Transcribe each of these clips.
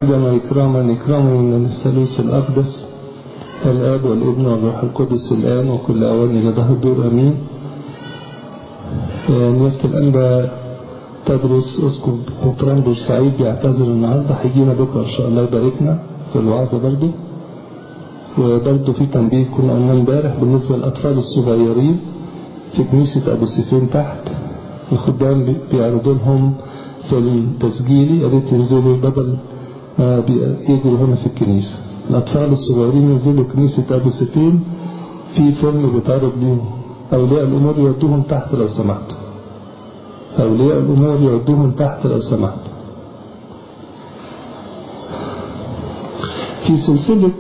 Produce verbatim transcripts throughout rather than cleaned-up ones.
عندما إكراما إكراما من الثالوث الأقدس الآب والابن والروح القدس الآن وكل أوان إلى ظهر الدور أمين. نيافة الأنبا تدرس أسقف بطران بورسعيد بيعتذر النهارده، هيجينا بكرة إن شاء الله يباركنا في الوعظة برضه. وبرضه في تنبيه كنا قلنا امبارح بالنسبة للأطفال الصغيرين في كنيسة أبو سيفين تحت، الخدام بيعرضوا لهم في التسجيلي يا ريت ينزلوا بدل يجوا هنا في الكنيسة. الأطفال الصغيرين ينزلوا كنيسة أبو سيفين، في فيلم بيتعرض ليهم. أولياء الأمور يودوهم تحت لو سمحتوا. أولياء الأمور يودوهم تحت لو سمحتوا. في سلسلة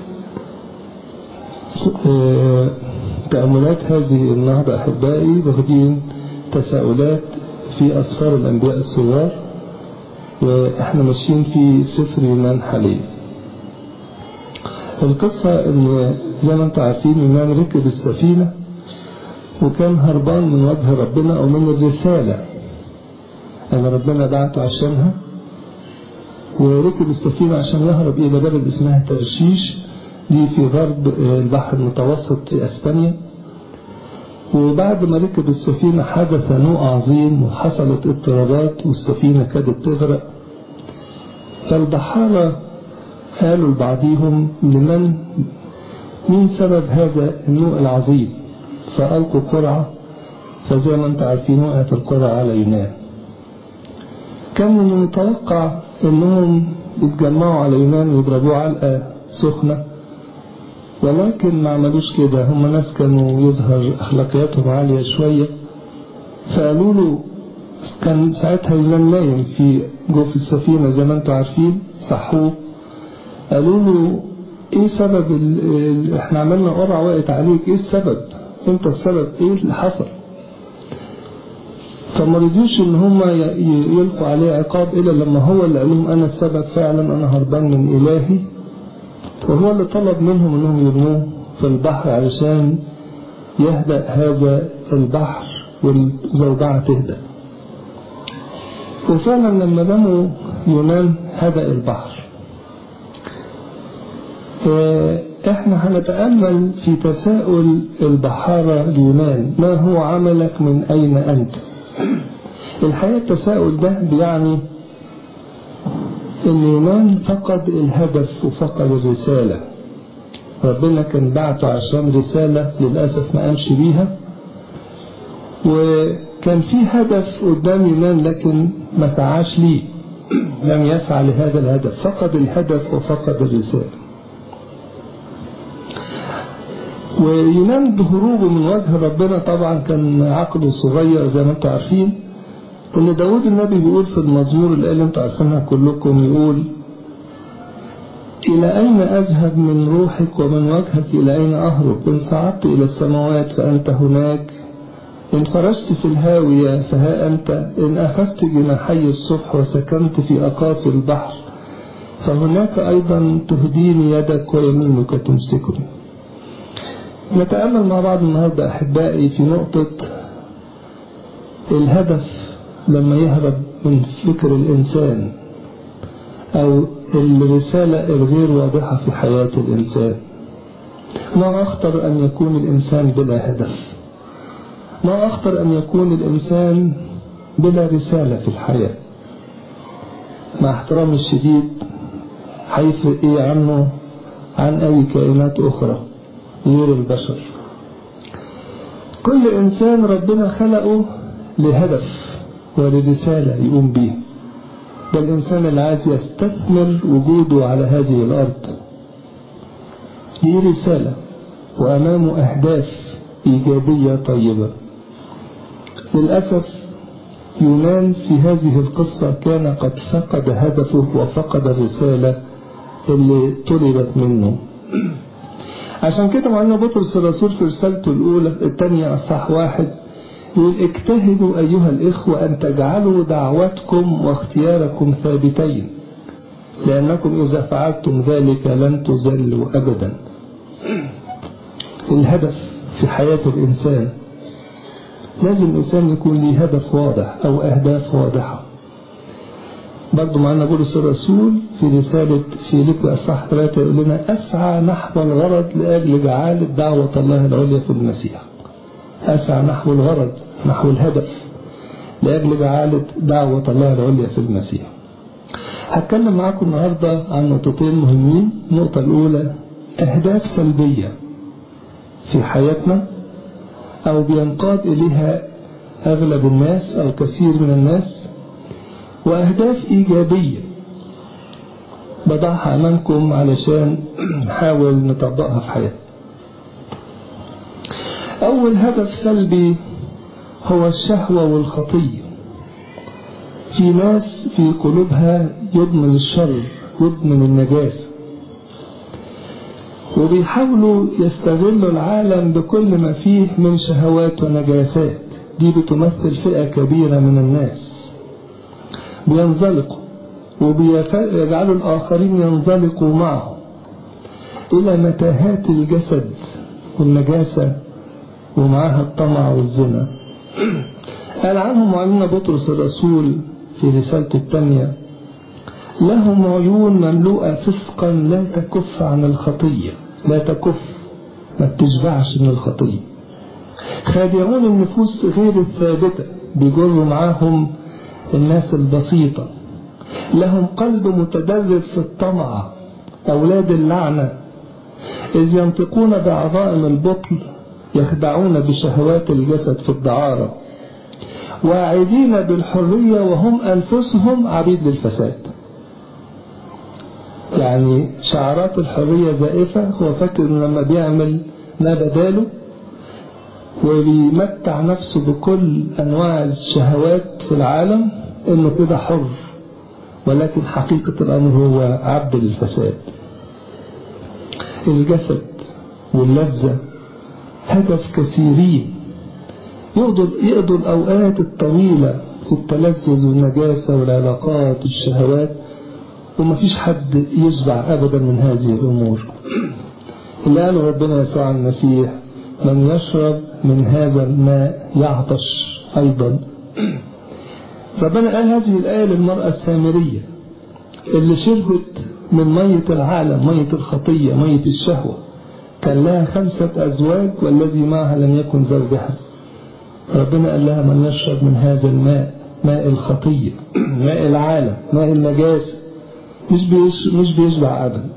تأملات هذه النهضة أحبائي واخدين تساؤلات في أسفار الأنبياء الصغار، وإحنا ماشيين في سفر يونان حاليا. القصة إن زي ما أنتم عارفين يونان ركب السفينة وكان هربان من وجه ربنا أو من الرسالة أن ربنا بعته عشانها، وركب السفينة عشان يهرب إلى بلد اسمها ترشيش دي في غرب البحر المتوسط في أسبانيا. وبعد ما ركب السفينة حدث نوء عظيم وحصلت اضطرابات والسفينة كادت تغرق. فالبحارة قالوا لبعضهم لمن مين سبب هذا النوء العظيم، فألقوا قرعة، فزي ما انت عارفين وقعت القرعة على يونان. كان من المتوقع انهم يتجمعوا على يونان ويضربوه علقة سخنة، ولكن ما عملوش كده. هم ناس كانوا يظهر اخلاقياتهم عالية شوية، فقالوا له كان ساعتها يونان نايم في جوف السفينة زي ما انتم عارفين، صحوه قالوا له ايه سبب ال ال احنا عملنا قرعة وقعت عليك، ايه السبب، انت السبب، ايه اللي حصل؟ فما رضيوش ان هم يلقوا عليه عقاب الا لما هو اللي قال لهم انا السبب فعلا، انا هربان من الهي. وهو اللي طلب منهم انهم يرموه في البحر علشان يهدأ هذا البحر والزوبعة تهدأ. وفعلا لما رموا يونان هدأ البحر. احنا هنتأمل في تساؤل البحارة ليونان، ما هو عملك، من اين انت؟ الحقيقة التساؤل ده بيعني ان يونان فقد الهدف وفقد الرسالة. ربنا كان بعته عشان رسالة للأسف ما قامش بيها، وكان في هدف قدام يونان لكن ما سعاش ليه، لم يسعى لهذا الهدف، فقد الهدف وفقد الرسالة. ويونان بهروبه من وجه ربنا طبعا كان عقله صغير زي ما انتم عارفين. ان داود النبي بيقول في المزمور اللي قال انتم عارفينها كلكم، يقول إلى أين أذهب من روحك ومن وجهك إلى أين أهرب؟ إن صعدت إلى السماوات فأنت هناك، إن فرشت في الهاوية فها أنت، إن أخذت جناحي الصبح وسكنت في أقاصي البحر فهناك أيضا تهديني يدك ويمينك تمسكني. نتأمل مع بعض النهاردة أحبائي في نقطة الهدف لما يهرب من فكر الإنسان أو الرسالة الغير واضحة في حياة الإنسان. ما أخطر أن يكون الإنسان بلا هدف، ما أخطر أن يكون الإنسان بلا رسالة في الحياة. مع احترام الشديد هيفرق إيه عنه عن أي كائنات أخرى غير البشر؟ كل إنسان ربنا خلقه لهدف ولرسالة يقوم به. ده الإنسان اللي عايز يستثمر وجوده على هذه الأرض، دي رسالة وأمامه أهداف إيجابية طيبة. للأسف يونان في هذه القصة كان قد فقد هدفه وفقد الرسالة اللي طلبت منه. عشان كده معلنا بطرس الرسول في رسالته الأولى الثانية أصحاح واحد يقول اجتهدوا أيها الإخوة أن تجعلوا دعوتكم واختياركم ثابتين، لأنكم إذا فعلتم ذلك لن تذلوا أبدا. الهدف في حياة الإنسان لازم الإنسان يكون له هدف واضح أو أهداف واضحة. برضو معنا بولس الرسول في رسالة فيليبي أصحاح ثلاثة يقول لنا أسعى نحو الغرض لأجل جعالة دعوة الله العليا في المسيح. أسعى نحو الغرض، نحو الهدف، لأجل جعالة دعوة الله العليا في المسيح. هتكلم معاكم النهاردة عن نقطتين مهمين. النقطة الأولى أهداف سلبية في حياتنا أو بينقاد إليها أغلب الناس أو كثير من الناس، وأهداف إيجابية بضعها أمامكم علشان نحاول نطبقها في حياتنا. أول هدف سلبي هو الشهوة والخطية. في ناس في قلوبها يضمن الشر، يضمن النجاسة، وبيحاولوا يستغلوا العالم بكل ما فيه من شهوات ونجاسات. دي بتمثل فئة كبيرة من الناس بينزلقوا وبيجعلوا الآخرين ينزلقوا معهم إلى متاهات الجسد والنجاسة ومعها الطمع والزنا. قال عنهم معلمنا بطرس الرسول في رسالته الثانية: لهم عيون مملوءة فسقا لا تكف عن الخطية. لا تكف، ما بتشبعش من الخطية. خادعون النفوس غير الثابتة، بيجروا معاهم الناس البسيطة. لهم قلب متدرب في الطمع، أولاد اللعنة، إذ ينطقون بعظائم البطل، يخدعون بشهوات الجسد في الدعارة، واعدين بالحرية وهم أنفسهم عبيد للفساد. يعني شعارات الحرية زائفة. هو فاكر لما بيعمل ما بداله وبيمتع نفسه بكل أنواع الشهوات في العالم إنه كده حر، ولكن حقيقة الأمر هو عبد للفساد. الجسد واللذة هدف كثيرين. يقضوا يقضوا الأوقات الطويلة في التلذذ والنجاسة والعلاقات والشهوات، ومفيش حد يشبع أبدا من هذه الأمور. اللي قاله ربنا يسوع المسيح: من يشرب من هذا الماء يعطش أيضا. ربنا قال هذه الآية للمرأة السامرية اللي شربت من مية العالم، مية الخطية، مية الشهوة. كان لها خمسة أزواج والذي معها لم يكن زوجها. ربنا قال لها: من يشرب من هذا الماء، ماء الخطية، ماء العالم، ماء النجاسة، مش بيش مش بيشبع أبدا،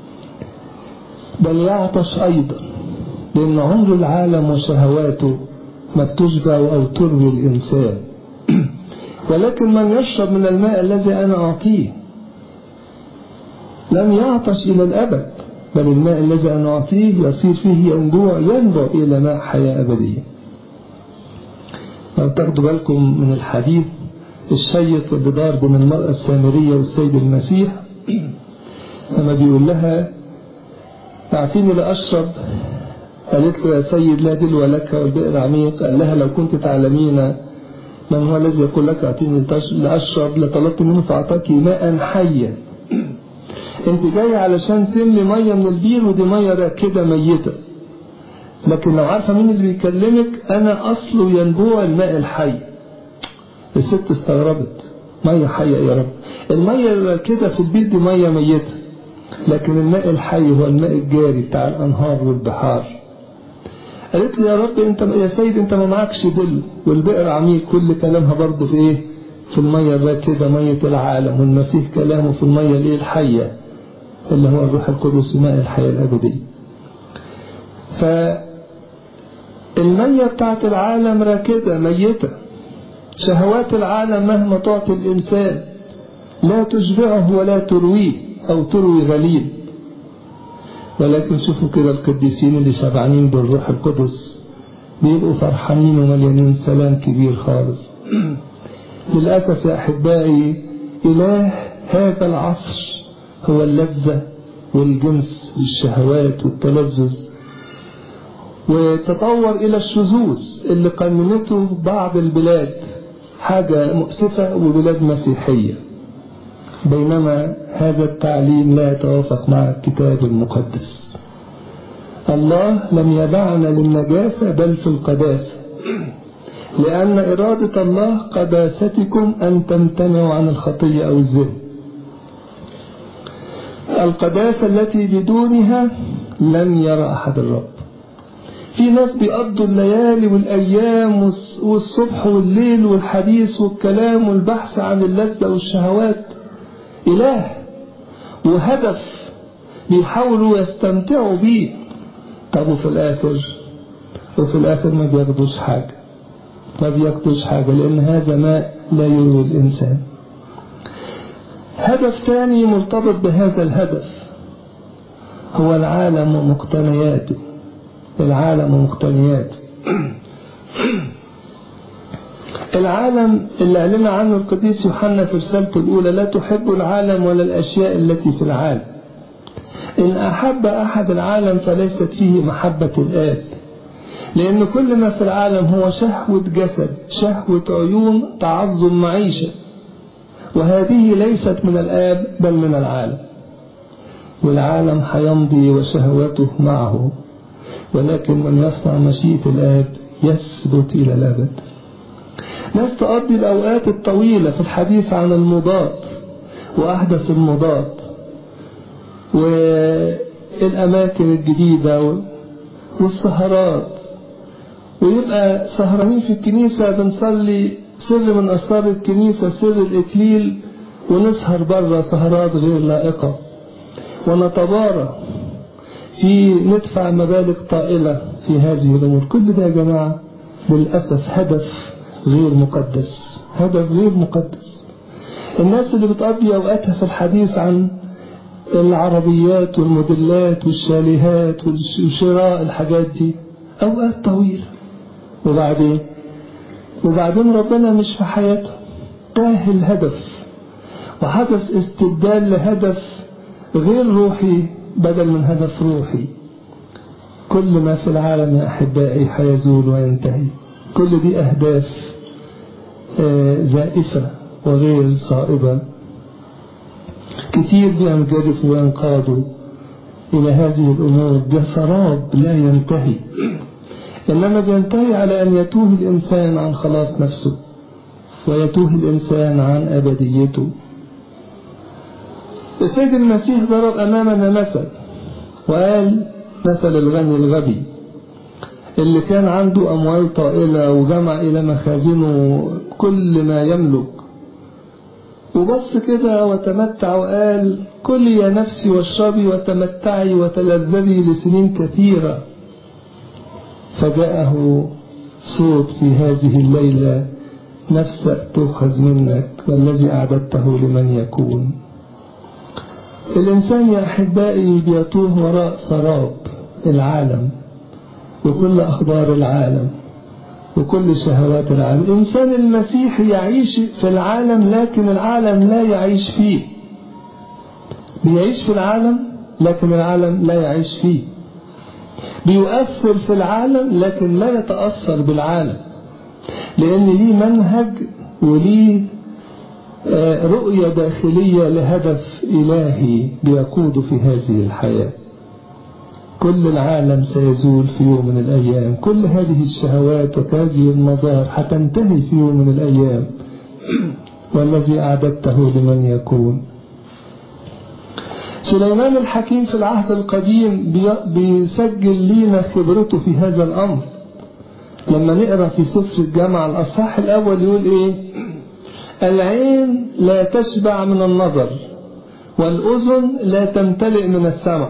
بل يعطش أيضا، لأن عمر العالم وشهواته ما بتشبع أو تروي الإنسان. ولكن من يشرب من الماء الذي أنا أعطيه لم يعطش إلى الأبد، بل الماء الذي أنا أعطيه يصير فيه ينبوع ينبع إلى ماء حياة أبدية. لو تاخدوا بالكم من الحديث الشيق اللي دار بين المرأة السامرية والسيد المسيح لما بيقول لها: أعطيني لأشرب. قالت له: يا سيد لا دلو لك والبئر عميق. قال لها: لو كنت تعلمين من هو الذي يقول لك أعطيني لأشرب لطلبت منه فأعطاك ماء حيا. انت جاي علشان تملي مية من البير، ودي مية راكدة ميتة. لكن لو عارفة مين اللي بيكلمك، أنا أصله ينبوع الماء الحي. الست استغربت: مية حية يا رب؟ المية الراكدة في البير دي مية ميتة، لكن الماء الحي هو الماء الجاري بتاع الأنهار والبحار. قالت لي: يا رب انت يا سيد انت ما معكش دل، والبئر عميق. كل كلامها برضه في ايه؟ في المية الراكدة، مية العالم. والمسيح كلامه في المية الايه الحية اللي هو الروح القدس، ماء الحياة الأبدية. فالمية بتاعت العالم راكدة ميتة. شهوات العالم مهما تعطي الإنسان لا تشبعه ولا ترويه أو تروي غليل. ولكن شوفوا كده القديسين اللي شبعانين بالروح القدس بيبقوا فرحانين ومليانين سلام كبير خالص. للأسف يا أحبائي إله هذا العصر هو اللذة والجنس والشهوات والتلذذ، وتطور إلى الشذوذ اللي قننته بعض البلاد، حاجة مؤسفة، وبلاد مسيحية. بينما هذا التعليم لا يتوافق مع الكتاب المقدس. الله لم يدعنا للنجاسة بل في القداسة. لأن إرادة الله قداستكم أن تمتنعوا عن الخطية أو الزنا. القداسة التي بدونها لن يرى أحد الرب. في ناس بيقضوا الليالي والأيام والصبح والليل والحديث والكلام والبحث عن اللذة والشهوات إله وهدف بيحاولوا يستمتعوا بيه. طب وفي الآخر وفي الآخر ما بياخدوش حاجة ما بياخدوش حاجة لأن هذا ما لا يروي الإنسان. هدف ثاني مرتبط بهذا الهدف هو العالم ومقتنياته. العالم ومقتنياته العالم اللي أعلن عنه القديس يوحنا في رسالته الأولى: لا تحب العالم ولا الأشياء التي في العالم. إن أحب أحد العالم فليست فيه محبة الآب، لأن كل ما في العالم هو شهوة جسد، شهوة عيون، تعظم معيشة، وهذه ليست من الآب بل من العالم. والعالم حيمضي وشهوته معه، ولكن من يصنع مشيئة الآب يثبت إلى الأبد. ناس تقضي الأوقات الطويلة في الحديث عن المضاد وأحدث المضاد والأماكن الجديدة والسهرات، ويبقى سهرانين في الكنيسة بنصلي سر من أسرار الكنيسة، سر الإكليل، ونسهر برا سهرات غير لائقة، ونتبارى في ندفع مبالغ طائلة في هذه الأمور. كل ده يا جماعة للأسف هدف غير مقدس، هدف غير مقدس. الناس اللي بتقضي أوقاتها في الحديث عن العربيات والموديلات والشاليهات وشراء الحاجات دي أوقات طويلة، وبعدين وبعدين ربنا مش في حياته، تاه الهدف وحدث استبدال لهدف غير روحي بدل من هدف روحي. كل ما في العالم يا أحبائي حيزول وينتهي. كل دي أهداف زائفة وغير صائبة. كتير بينجرفوا وينقادوا إلى هذه الأمور. ده سراب لا ينتهي، إنما بينتهي على أن يتوه الإنسان عن خلاص نفسه ويتوه الإنسان عن أبديته. السيد المسيح ضرب أمامنا مثل وقال مثل الغني الغبي اللي كان عنده أموال طائلة وجمع إلى مخازنه كل ما يملك، وبص كده وتمتع وقال: كلي يا نفسي واشربي وتمتعي وتلذذي لسنين كثيرة. فجاءه صوت في هذه الليلة: نفسك تؤخذ منك والذي أعددته لمن يكون. الإنسان يا أحبائي بيتوه وراء سراب العالم وكل أخبار العالم وكل شهوات العالم. الإنسان المسيحي يعيش في العالم لكن العالم لا يعيش فيه. بيعيش في العالم لكن العالم لا يعيش فيه. بيؤثر في العالم لكن لا يتأثر بالعالم، لأن ليه منهج وليه رؤية داخلية لهدف إلهي بيقود في هذه الحياة. كل العالم سيزول في يوم من الأيام، كل هذه الشهوات وهذه المظاهر حتنتهي في يوم من الأيام، والذي أعددته لمن يكون. سليمان الحكيم في العهد القديم بيسجل لنا خبرته في هذا الأمر. لما نقرأ في سفر الجامعة الأصحاح الأول يقول إيه: العين لا تشبع من النظر والأذن لا تمتلئ من السمع.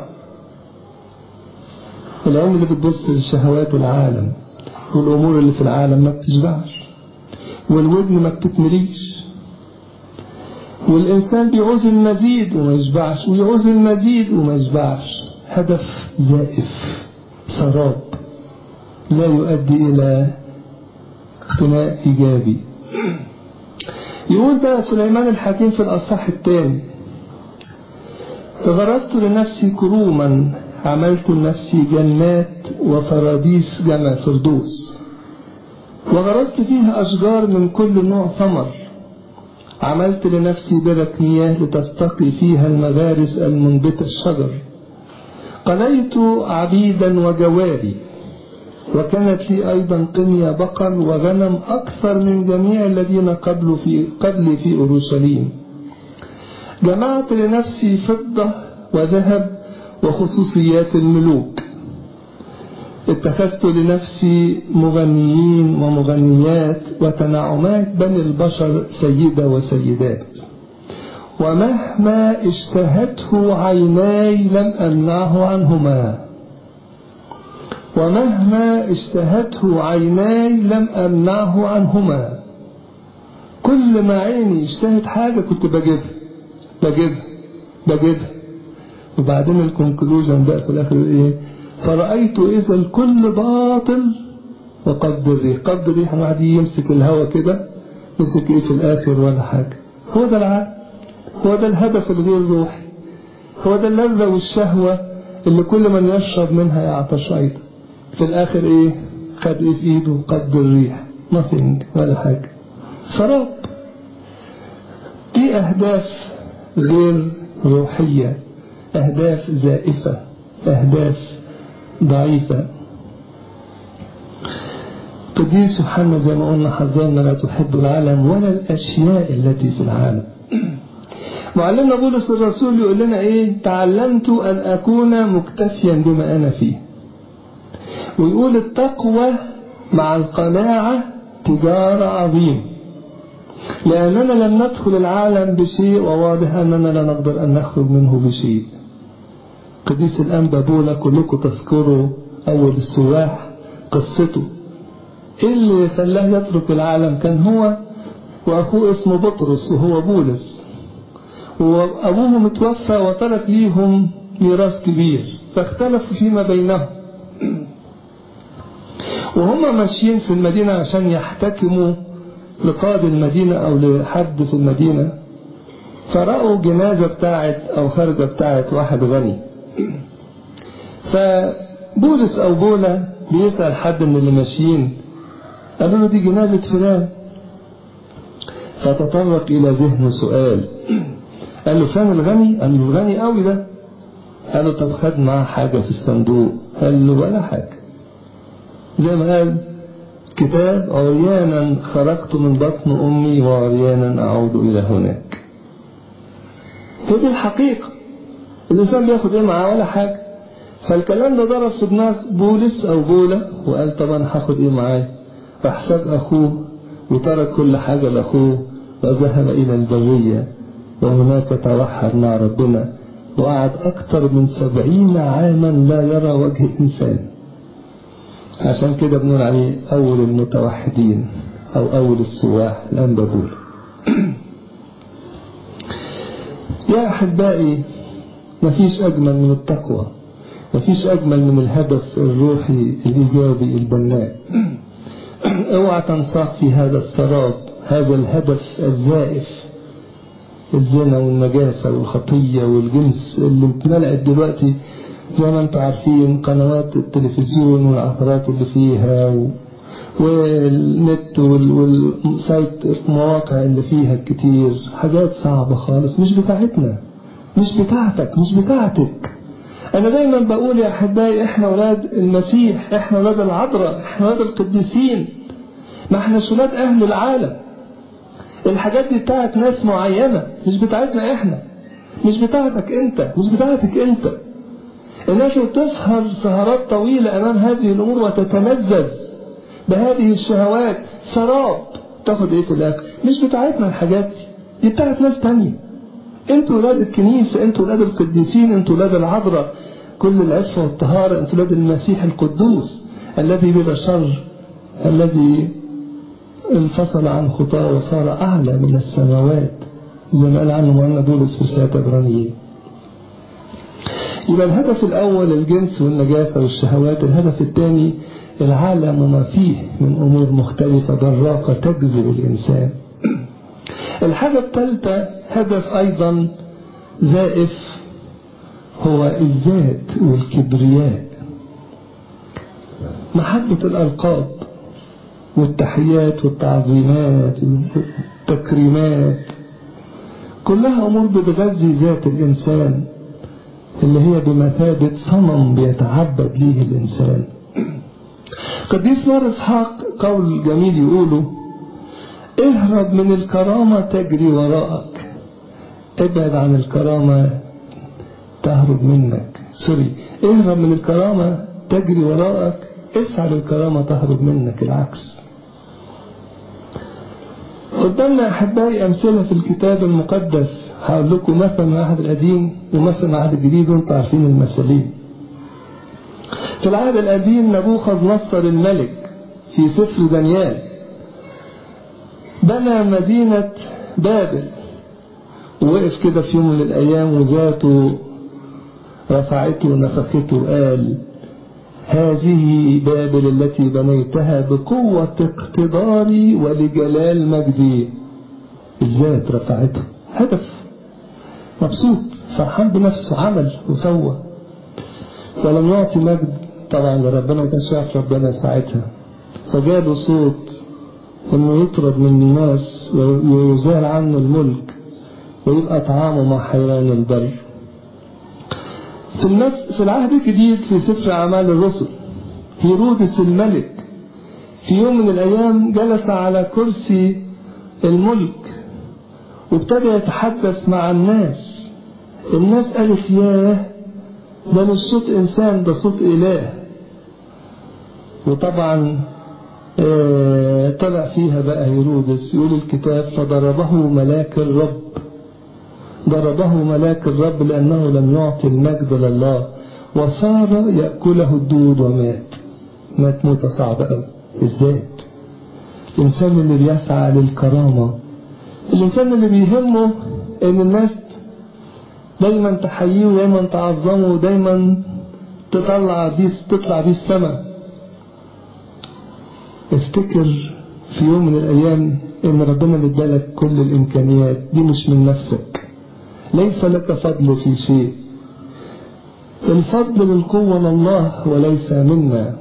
العين اللي بتبص لشهوات العالم والأمور اللي في العالم ما بتشبعش، والودن ما بتتمليش، والإنسان بيعوز المزيد وما يشبعش، ويعوز المزيد وما يشبعش. هدف زائف، سراب لا يؤدي إلى اقتناء إيجابي. يقول بقى سليمان الحكيم في الأصحاح الثاني: غرست لنفسي كروما، عملت لنفسي جنات وفراديس جمع فردوس، وغرست فيها أشجار من كل نوع ثمر. عملت لنفسي برك مياه لتستقي فيها المغارس المنبتة الشجر. قليت عبيدا وجواري وكانت لي أيضا قنية بقر وغنم أكثر من جميع الذين قبل في قبلي في أورشليم. جمعت لنفسي فضة وذهب وخصوصيات الملوك. اتخذت لنفسي مغنيين ومغنيات وتنعمات بني البشر سيدة وسيدات. ومهما اشتهته عيناي لم أمنعه عنهما ومهما اشتهته عيناي لم أمنعه عنهما. كل ما عيني اشتهت حاجة كنت بجيبها بجيبها بجيبها. وبعدين الكونكلوجن بقى في الآخر ايه؟ فرأيت إذا الكل باطل وقبض الريح. قبض الريح واحد يمسك الهوا كده، مسك ايه في الآخر ولا حاجة. هو ده العقل، هو ده الهدف الغير روحي، هو ده اللذة والشهوة اللي كل من يشرب منها يعطش أيضا. في الآخر ايه؟ خد ايه في ايده؟ قبض الريح، nothing ولا حاجة، سراب. دي أهداف غير روحية، أهداف زائفة، أهداف ضعيفة. قديس يوحنا زي ما قلنا حذرنا لا تحب العالم ولا الأشياء التي في العالم. معلمنا بولس الرسول يقول لنا ايه؟ تعلمت أن أكون مكتفيا بما أنا فيه. ويقول التقوى مع القناعة تجارة عظيمة، لأننا لم ندخل العالم بشيء وواضح أننا لا نقدر أن نخرج منه بشيء. قديس الأنبا بولا كلكم تذكروا أول السواح قصته. إيه اللي خلاه يترك العالم؟ كان هو وأخوه اسمه بطرس وهو بولس، وأبوه متوفى وترك ليهم ميراث كبير، فاختلفوا فيما بينهم. وهم ماشيين في المدينة عشان يحتكموا لقاضي المدينة أو لحد في المدينة، فرأوا جنازة بتاعت أو خارجة بتاعت واحد غني. فبولس أو بولا بيسأل حد من اللي ماشيين، قالوا له دي جنازة فلان. فتطرق إلى ذهنه سؤال، قال له فلان الغني؟ قال له الغني قوي ده. قال له طب خد معاه حاجة في الصندوق؟ قال له ولا حاجة. زي ما قال كتاب عريانا خرجت من بطن أمي وعريانا أعود إلى هناك. فدي الحقيقة، الإنسان بياخد إيه معاه؟ ولا حاجة. فالكلام ده ضرب في دماغ بولس أو بولا، وقال طبعا هاخد إيه معايا؟ راح ساب أخوه وترك كل حاجة لأخوه وذهب إلى البرية، وهناك توحد مع ربنا وقعد أكثر من سبعين عاما لا يرى وجه إنسان. عشان كده بنقول عليه أول المتوحدين أو أول السواح الأنبا بولا. يا أحبائي، مفيش أجمل من التقوى، مفيش أجمل من الهدف الروحي الإيجابي البناء. اوعى تنساق في هذا السراب، هذا الهدف الزائف، الزنا والنجاسة والخطية والجنس اللي اتملأت دلوقتي زي ما انتم عارفين قنوات التلفزيون والعثرات اللي فيها و... والنت والسايت المواقع اللي فيها كتير، حاجات صعبة خالص، مش بتاعتنا، مش بتاعتك، مش بتاعتك. أنا دايما بقول يا أحبائي إحنا أولاد المسيح، إحنا أولاد العذراء، إحنا أولاد القديسين، ما إحناش أولاد أهل العالم. الحاجات دي بتاعت ناس معينة، مش بتاعتنا إحنا، مش بتاعتك أنت، مش بتاعتك أنت. الناس بتسهر سهرات طويلة أمام هذه الأمور وتتلذذ بهذه الشهوات، سراب. تاخد إيه في الآخر؟ مش بتاعتنا الحاجات دي، دي بتاعت ناس تانية. أنتوا ولاد الكنيسة، أنتوا ولاد القديسين، أنتوا ولاد العذراء كل العفة والطهارة، أنتوا ولاد المسيح القدوس الذي بلا شر، الذي انفصل عن خطاه وصار أعلى من السماوات زي ما قال عنه معلمنا بولس في رسالة عبرانيين. يبقى الهدف الأول الجنس والنجاسة والشهوات، الهدف الثاني العالم وما فيه من أمور مختلفة براقة تجذب الإنسان. الحاجة الثالثة هدف أيضا زائف، هو الذات والكبرياء، محبة الألقاب والتحيات والتعظيمات والتكريمات، كلها أمور بتغذي ذات الإنسان اللي هي بمثابة صنم بيتعبد ليه الإنسان. قديس مار إسحاق قول جميل يقوله: اهرب من الكرامة تجري وراءك. ابعد عن الكرامة تهرب منك، سوري اهرب من الكرامة تجري وراءك، اسعى للكرامة تهرب منك، العكس. قدامنا أحبائي أمثلة في الكتاب المقدس. هقول لكم مثل من العهد القديم ومثل من العهد الجديد وانتم عارفين المثلين. في العهد القديم نبوخذ نصر الملك في سفر دانيال بنى مدينة بابل، ووقف كده في يوم من الأيام وذاته رفعته ونفخته قال: هذه بابل التي بنيتها بقوة اقتداري ولجلال مجدي. الذات رفعته، هدف، مبسوط فرحان بنفسه، عمل وسوى، ولم يعطي مجد طبعا لربنا، ما كانش يعرف ربنا ساعتها، فجاله صوت انه يطرد من الناس ويزال عنه الملك ويبقى طعامه مع حيوان البر. في الناس في العهد الجديد في سفر أعمال الرسل هيرودس الملك في يوم من الأيام جلس على كرسي الملك وابتدى يتحدث مع الناس. الناس قالت: ياه، ده مش صوت إنسان، ده صوت إله. وطبعا اه طلع فيها بقى هيرودس، يقول الكتاب: فضربه ملاك الرب، ضربه ملاك الرب لأنه لم يعطي المجد لله، وصار يأكله الدود ومات. مات موتة صعبة أوي. الذات، الإنسان اللي بيسعى للكرامة، الإنسان اللي بيهمه إن الناس دايما تحييه ودايما تعظمه ودايما تطلع بيه تطلع بيه السماء. افتكر في يوم من الأيام إن ربنا اللي ادالك كل الإمكانيات دي، مش من نفسك، ليس لك فضل في شيء، الفضل بالقوة لله وليس منا.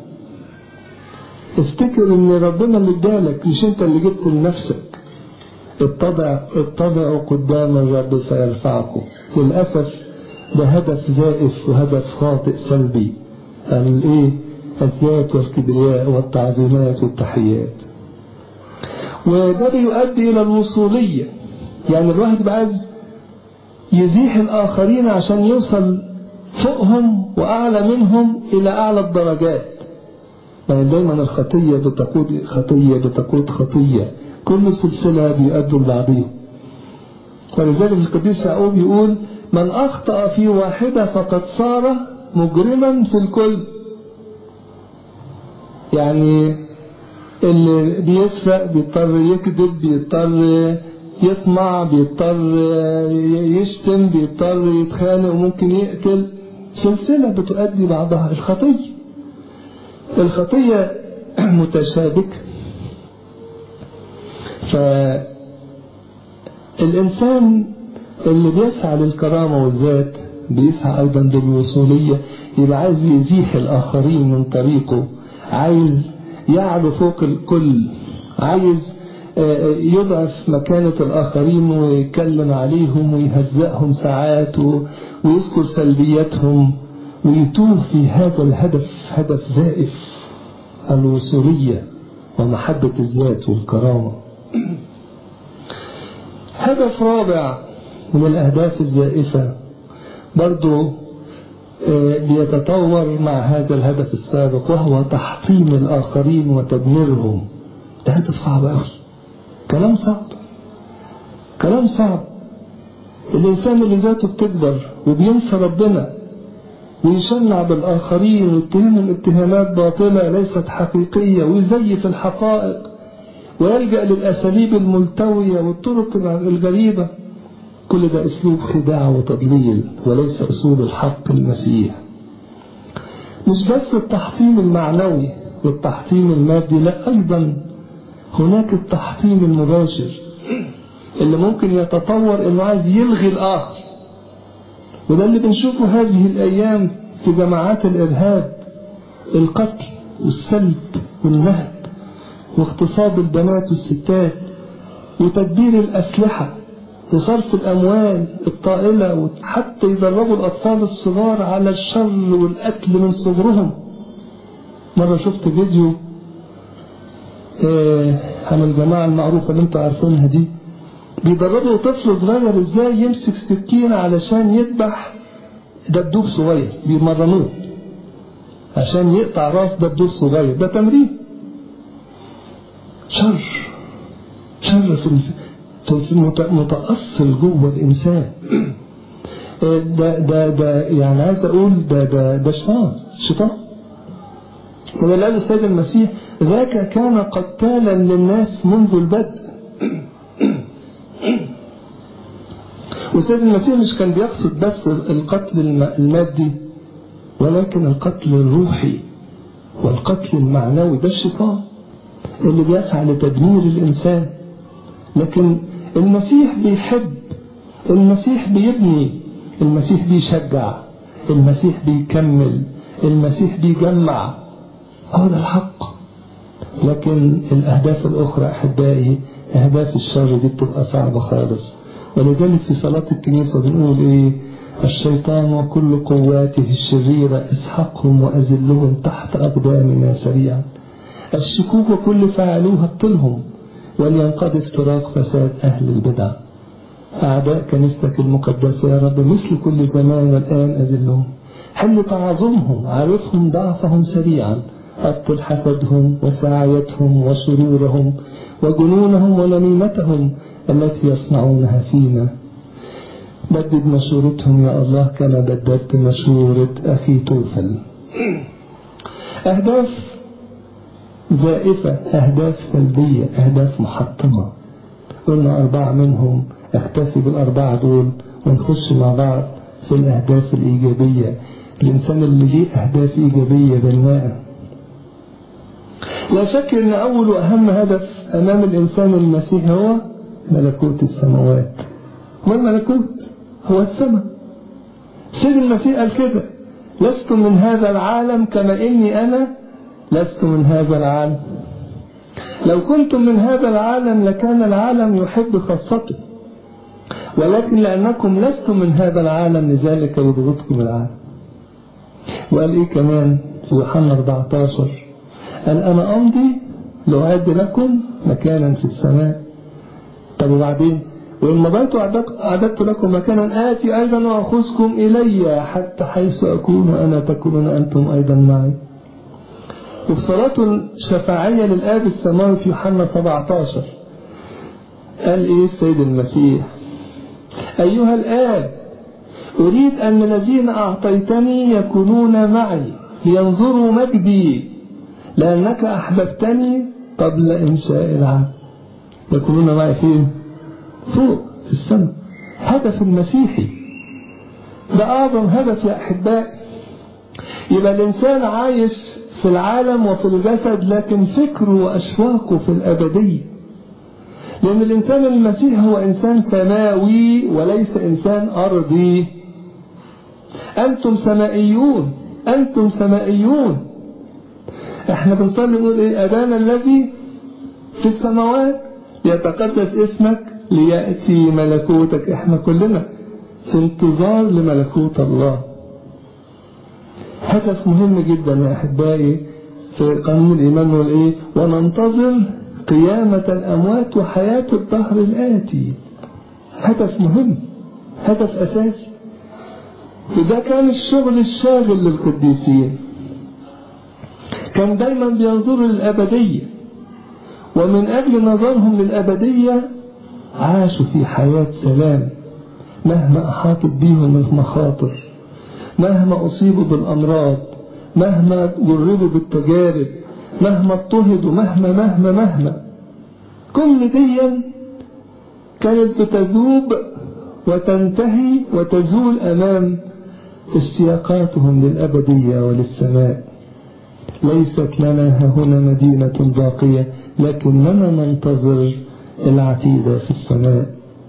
افتكر ان ربنا اللي ادالك، مش انت اللي جبت لنفسك. اتضع اتضعوا قدام الرب فيرفعكم. للأسف ده هدف زائف وهدف خاطئ سلبي، الايه الذات والكبرياء والتعظيمات والتحيات، وده بيؤدي الى الوصولية. يعني الواحد يبقى عايز يزيح الآخرين عشان يوصل فوقهم وأعلى منهم إلى أعلى الدرجات. يعني دايما الخطية بتقود خطية بتقود خطية، كل سلسلة بيؤدوا لبعضهم. ولذلك القديس يعقوب يقول: من أخطأ في واحدة فقد صار مجرما في الكل. يعني اللي بيسرق بيضطر يكذب، بيضطر يطمع، بيضطر يشتم، بيضطر يتخانق وممكن يقتل. سلسلة بتؤدي بعضها. الخطية الخطية متشابكة. فالإنسان اللي بيسعى للكرامة والذات بيسعى أيضا للوصولية، يبقى عايز يزيح الآخرين من طريقه، عايز يعلو فوق الكل، عايز يضعف مكانة الآخرين ويتكلم عليهم ويهزأهم ساعات ويذكر سلبياتهم ويتوه في هذا الهدف، هدف زائف، الوصولية ومحبة الذات والكرامة. هدف رابع من الأهداف الزائفة برضو بيتطور مع هذا الهدف السابق، وهو تحطيم الآخرين وتدميرهم. ده هدف صعب أوي، كلام صعب، كلام صعب. الإنسان اللي ذاته بتكبر وبينسى ربنا ويشنع بالآخرين ويتهمهم اتهامات باطلة ليست حقيقية ويزيف الحقائق ويلجأ للأساليب الملتوية والطرق الغريبة، كل ده أسلوب خداع وتضليل وليس أصول الحق المسيح. مش بس التحطيم المعنوي والتحطيم المادي، لا، أيضا هناك التحطيم المباشر اللي ممكن يتطور انه عايز يلغي الآخر. وده اللي بنشوفه هذه الأيام في جماعات الإرهاب، القتل والسلب والنهب واغتصاب البنات والستات وتدبير الأسلحة وصرف الأموال الطائلة، وحتى يدربوا الأطفال الصغار على الشر والقتل من صغرهم. مرة شفت فيديو آه عن الجماعة المعروفة اللي انتوا عارفينها دي، بيدربوا طفل صغير ازاي يمسك سكينة علشان يذبح دبدوب صغير، بيمرنوه عشان يقطع راس دبدوب صغير. ده تمرين. شر شر في متأصل جوه الإنسان. ده ده ده يعني عايز أقول ده ده ده شيطان شيطان. وده اللي قاله السيد المسيح: ذاك كان قتالا للناس منذ البدء. والسيد المسيح مش كان بيقصد بس القتل المادي، ولكن القتل الروحي والقتل المعنوي. ده الشيطان اللي بيسعى لتدمير الإنسان. لكن المسيح بيحب، المسيح بيبني، المسيح بيشجع، المسيح بيكمل، المسيح بيجمع. هو ده الحق. لكن الأهداف الأخرى أحبائي، أهداف الشر دي بتبقى صعبة خالص. ولذلك في صلاة الكنيسة بنقول إيه: الشيطان وكل قواته الشريرة اسحقهم وأذلهم تحت أقدامنا سريعا. الشكوك وكل فعلوها ابطلهم، ولينقضي افتراق فساد أهل البدع. أعداء كنيستك المقدسة يا رب مثل كل زمان والآن أذلهم. حل تعاظمهم، عرفهم ضعفهم سريعا، أبطل حسدهم وسعايتهم وشرورهم وجنونهم ونميمتهم التي يصنعونها فينا. بدد مشورتهم يا الله كما بددت مشورة أخي توفل. أهداف زائفة، أهداف سلبية، أهداف محطمة. قلنا أربعة منهم، اكتفي بالأربعة دول ونخش مع بعض في الأهداف الإيجابية. الإنسان اللي ليه أهداف إيجابية بناءة. لا شك أن أول وأهم هدف أمام الإنسان المسيحي هو ملكوت السماوات. والملكوت هو السماء. سيد المسيح قال كده: لست من هذا العالم كما إني أنا لست من هذا العالم. لو كنتم من هذا العالم لكان العالم يحب خاصته، ولكن لأنكم لستم من هذا العالم لذلك يبغضكم العالم. وقال إيه كمان في يوحنا أربعة عشر؟ قال: أنا أمضي لأعد لكم مكانا في السماء. طب وبعدين؟ وإن مضيت أعددت لكم مكانا آتي أيضا وأخذكم إلي حتى حيث أكون أنا تكونون أنتم أيضا معي. وفي صلاة الشفاعية للآب السماوي في يوحنا سبعة عشر قال إيه السيد المسيح؟ أيها الآب، أريد أن الذين أعطيتني يكونون معي لينظروا مجدي لأنك أحببتني قبل إنشاء العالم. يكونون معي فين؟ فوق في السماء. هدف المسيحي ده أعظم هدف يا أحبائي. يبقى الإنسان عايش في العالم وفي الجسد، لكن فكره وأشواقه في الأبدية. لأن الإنسان المسيحي هو إنسان سماوي وليس إنسان أرضي. أنتم سمائيون، أنتم سمائيون. احنا بنصلي نقول ايه؟ أبانا الذي في السماوات ليتقدس اسمك ليأتي ملكوتك. احنا كلنا في انتظار لملكوت الله. هدف مهم جدا يا أحبائي في قانون الإيمان نقول ايه؟ وننتظر قيامة الأموات وحياة الدهر الآتي. هدف مهم، هدف أساسي. وده كان الشغل الشاغل للقديسين. كان دايما بينظروا للأبدية، ومن أجل نظرهم للأبدية عاشوا في حياة سلام مهما أحاطت بهم المخاطر، مهما أصيبوا بالأمراض، مهما جربوا بالتجارب، مهما اضطهدوا، مهما مهما مهما كل دي كانت بتذوب وتنتهي وتزول أمام اشتياقاتهم للأبدية وللسماء. ليست لنا هنا مدينة باقية، لكننا ننتظر العتيد في السماء.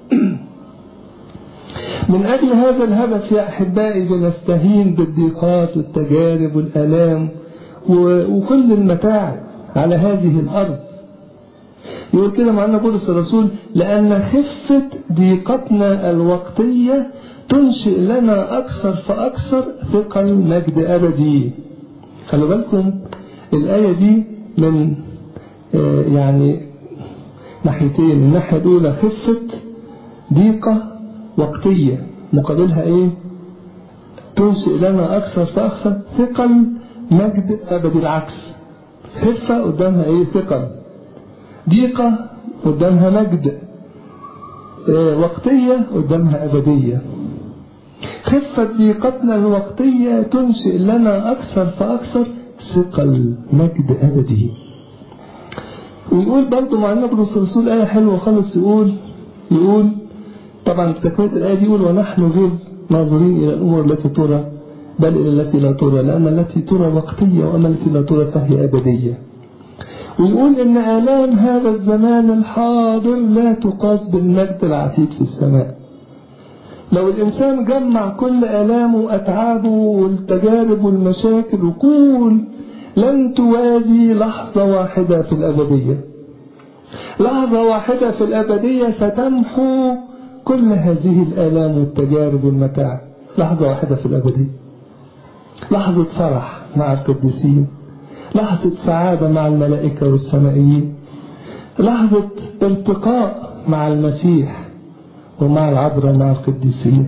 من أجل هذا الهدف يا أحبائي بنستهين بالضيقات والتجارب والآلام وكل المتاعب على هذه الأرض. يقول كده معنا بولس الرسول: لأن خفة ضيقتنا الوقتية تنشئ لنا أكثر فأكثر ثقل مجد أبدي. خلوا بالكم الآية دي من آه يعني ناحيتين. الناحية الأولى خفة ضيقة وقتية، مقابلها إيه؟ تنشئ لنا أكثر فأكثر ثقل مجد أبدي. العكس، خفة قدامها إيه؟ ثقل. ضيقة قدامها مجد. آه وقتية قدامها أبدية. خفة ضيقتنا الوقتية تنشئ لنا أكثر فأكثر ثقل مجد أبدي. ويقول برضو معنا بولس الرسول آية حلوة خالص، يقول يقول طبعا تكملة الآية دي يقول ونحن غير ناظرين إلى الأمور التي ترى بل إلى التي لا ترى، لأن التي ترى وقتية وأما التي لا ترى فهي أبدية. ويقول إن آلام هذا الزمان الحاضر لا تقاس بالمجد العتيد في السماء. لو الإنسان جمع كل آلامه وأتعابه والتجارب والمشاكل وكل لن توازي لحظة واحدة في الأبدية. لحظة واحدة في الأبدية ستمحو كل هذه الآلام والتجارب والمتاعب. لحظة واحدة في الأبدية، لحظة فرح مع القديسين، لحظة سعادة مع الملائكة والسمائيين، لحظة التقاء مع المسيح ومع العذراء مع القديسين.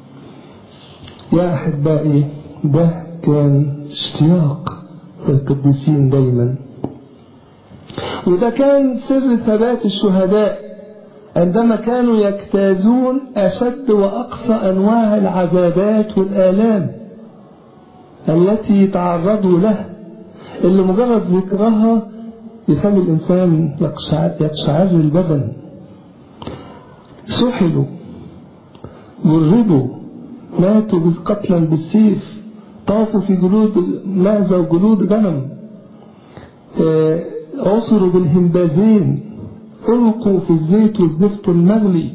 يا أحبائي، ده كان اشتياق القديسين دايما، وده كان سر ثبات الشهداء عندما كانوا يجتازون أشد وأقصى أنواع العذابات والآلام التي تعرضوا له، اللي مجرد ذكرها يخلي الإنسان يقشعر البدن. سحلوا، جربوا، ماتوا قتلا بالسيف، طافوا في جلود معزة وجلود غنم، عصروا بالهمبازين، ألقوا في الزيت والزفت المغلي،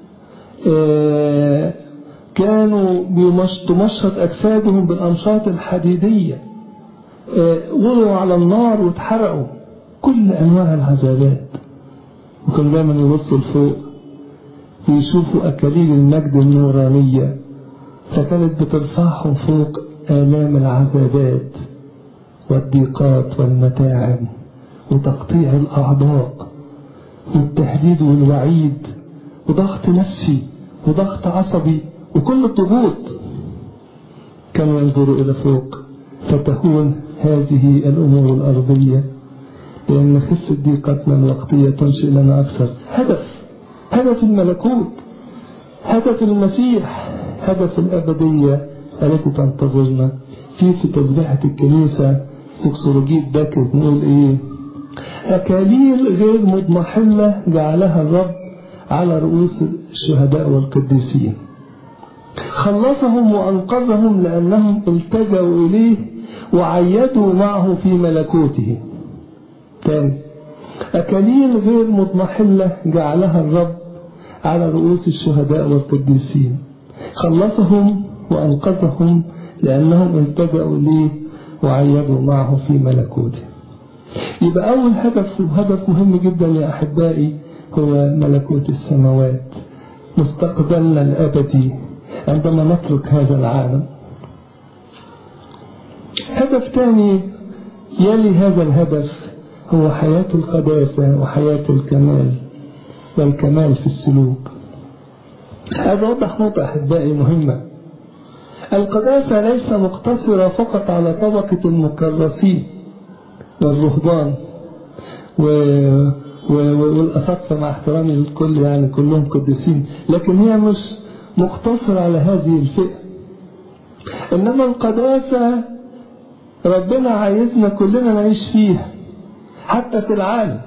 كانوا تمشط أجسادهم بالأمشاط الحديدية، وضعوا على النار واتحرقوا. كل أنواع العذابات. وكانوا دايما يبصوا لفوق ويشوفوا أكاليل المجد النورانية، فكانت بترفعهم فوق آلام العذابات والضيقات والمتاعب وتقطيع الأعضاء والتهديد والوعيد وضغط نفسي وضغط عصبي وكل الضغوط. كانوا ينظروا إلى فوق فتهون هذه الأمور الأرضية، لأن خفة ضيقتنا الوقتية تنشئ لنا أكثر هدف، هدف الملكوت، هدف المسيح، هدف الأبدية التي تنتظرنا. في في تسبيحة الكنيسة سكسولوجية باكر نقول إيه؟ أكاليل غير مضمحلة جعلها الرب على رؤوس الشهداء والقديسين، خلصهم وأنقذهم لأنهم التجأوا إليه وعيدوا معه في ملكوته. تاني، أكاليل غير مضمحلة جعلها الرب على رؤوس الشهداء والقديسين، خلصهم وأنقذهم لأنهم التجأوا إليه وعيدوا معه في ملكوته. يبقى أول هدف وهدف مهم جدا يا أحبائي هو ملكوت السماوات، مستقبلنا الأبدي عندما نترك هذا العالم. هدف ثاني يلي هذا الهدف هو حياة القداسة وحياة الكمال والكمال في السلوك. هذا وضح نقطة أحبائي مهمة. القداسة ليس مقتصرة فقط على طبقة المكرسين والرهبان و... و... والأساقفة، مع احترامي للكل يعني كلهم قديسين، لكن هي مش مقتصرة على هذه الفئة. إنما القداسة ربنا عايزنا كلنا نعيش فيها حتى في العالم.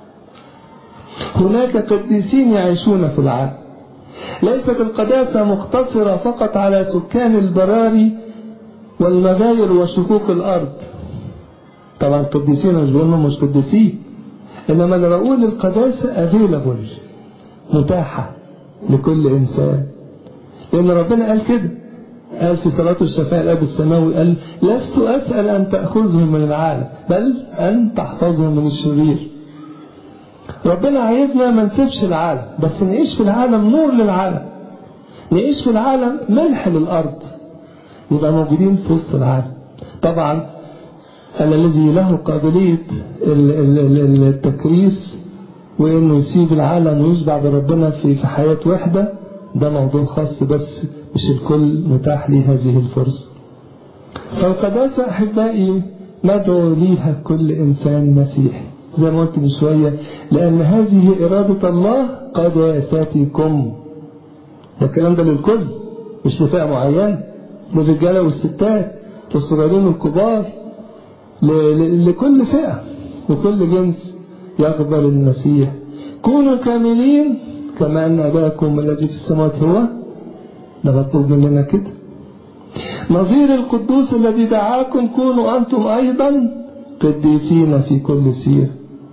هناك قديسين يعيشون في العالم. ليست القداسة مقتصرة فقط على سكان البراري والمغاير وشقوق الأرض. طبعا القديسين مش بقولهم مش قديسين، إنما أنا بقول القداسة available، متاحة لكل إنسان، لأن ربنا قال كده، قال في صلاة الشفاعة الأب السماوي قال لست أسأل أن تأخذهم من العالم بل أن تحفظهم من الشرير. ربنا عايزنا ما نسيبش العالم، بس نعيش في العالم نور للعالم، نعيش في العالم ملح للأرض، يبقى موجودين في وسط العالم. طبعا أن الذي له قابلية التكريس وإنه يسيب العالم ويشبع بربنا في في حياة واحدة، ده موضوع خاص بس، مش الكل متاح لي هذه الفرصة. فالقداسة أحبائي ندعو ليها كل إنسان مسيحي زي ما قلت من شوية، لأن هذه إرادة الله قداستكم. الكلام ده للكل مش لفئة معينة، للرجالة والستات، للصغيرين والكبار، لكل فئة وكل جنس يقبل المسيح. كونوا كاملين كما أن أباكم الذي في السماوات هو، ده مطلوب مننا كده. نظير القدوس الذي دعاكم كونوا أنتم أيضا قديسين في كل سير.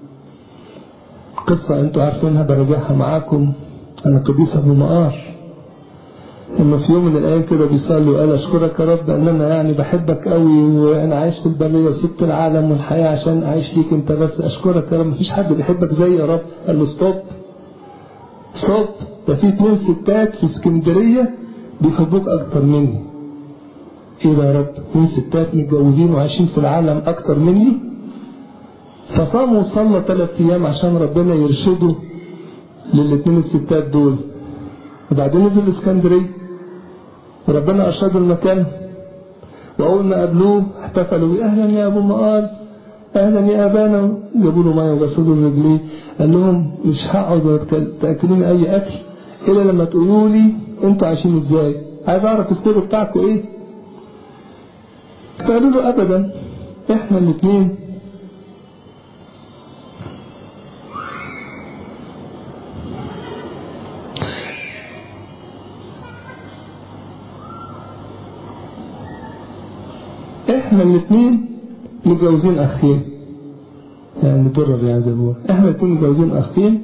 قصة أنتم عارفينها برجعها معاكم. أنا قديس أبو مقار، إنه في يوم من الأيام كده بيصلي وقال أشكرك يا رب أن أنا يعني بحبك قوي، وأنا عايش في البرية وسبت العالم والحياة عشان أعيش ليك أنت بس. أشكرك يا رب، مفيش حد بيحبك زي يا رب. قال له ستوب ستوب، ده في اتنين ستات في اسكندرية بيحبوك أكتر مني. إيه ده يا رب؟ اتنين ستات متجوزين وعايشين في العالم أكتر مني؟ فصام وصلى ثلاث أيام عشان ربنا يرشده للاتنين الستات دول. وبعدين نزل اسكندرية وربنا أرشده المكان، وأول ما قابلوه احتفلوا بيه، أهلا يا أبو مقار، أهلا يا أبانا. جابوا له مية وغسلوا له رجليه. قال لهم مش هقعد تأكلوني أي أكل إلا لما تقولوا لي أنتوا عايشين إزاي، عايز أعرف السر بتاعكم إيه. قالوا له أبدا، إحنا الاثنين احنا الاثنين متجوزين اخين، يعني ضرر يعني زي ما بقول، احنا الاثنين متجوزين اخين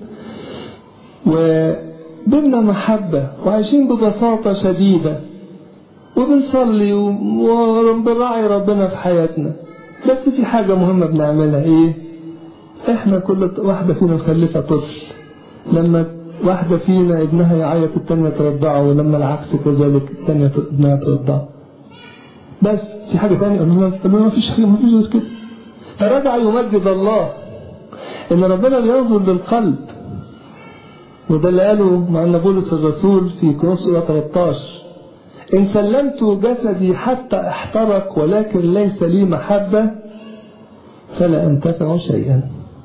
وبيننا محبة وعايشين ببساطة شديدة وبنصلي وبنراعي ربنا في حياتنا. بس في حاجة مهمة بنعملها، ايه؟ احنا كل واحدة فينا مخلفة طفل، لما واحدة فينا ابنها يعيط التانية ترضعه، ولما العكس كذلك التانية ابنها ترضعه. بس في حاجة تانية قالوا له ما فيش حاجة، ما فيش غير كده. فرجع يمجد الله ان ربنا بينظر للقلب، وده اللي قاله مع بولس الرسول في كورنثوس ثلاثة عشر: ان سلمت جسدي حتى احترق ولكن ليس لي محبة فلا انتفع شيئا.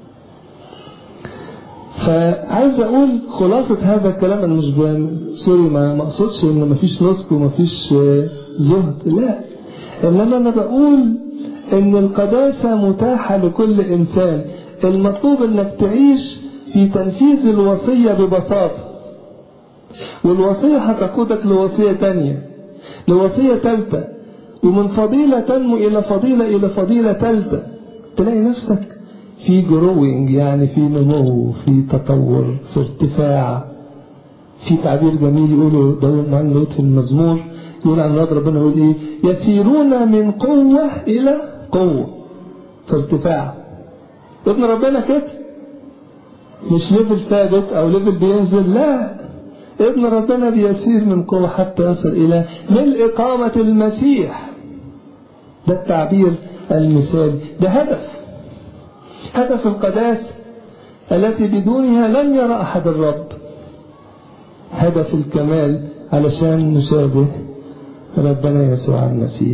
فعايز اقول خلاصة هذا الكلام، انا مش سوري ما اقصدش ان ما فيش نسك وما فيش زهد، لا، انما انا بقول ان القداسة متاحة لكل انسان. المطلوب انك تعيش في تنفيذ الوصية ببساطة، والوصية هتقودك لوصية تانية، لوصية ثالثة، ومن فضيلة تنمو الى فضيلة الى فضيلة ثالثة. تلاقي نفسك في جروينج، يعني في نمو، في تطور، في ارتفاع. في تعبير جميل يقوله داود معلم داود في المزمور، يقول عن رب ربنا يقول ايه؟ يسيرون من قوة الى قوة، في ارتفاع. ابن ربنا كده مش ليفل ثابت او ليفل بينزل، لا، ابن ربنا بيسير من قوة حتى يصل الى ملء إقامة المسيح. ده التعبير المثالي، ده هدف هدف القداسة التي بدونها لن يرى أحد الرب. هدف الكمال علشان نشابه ربنا يسوع المسيح.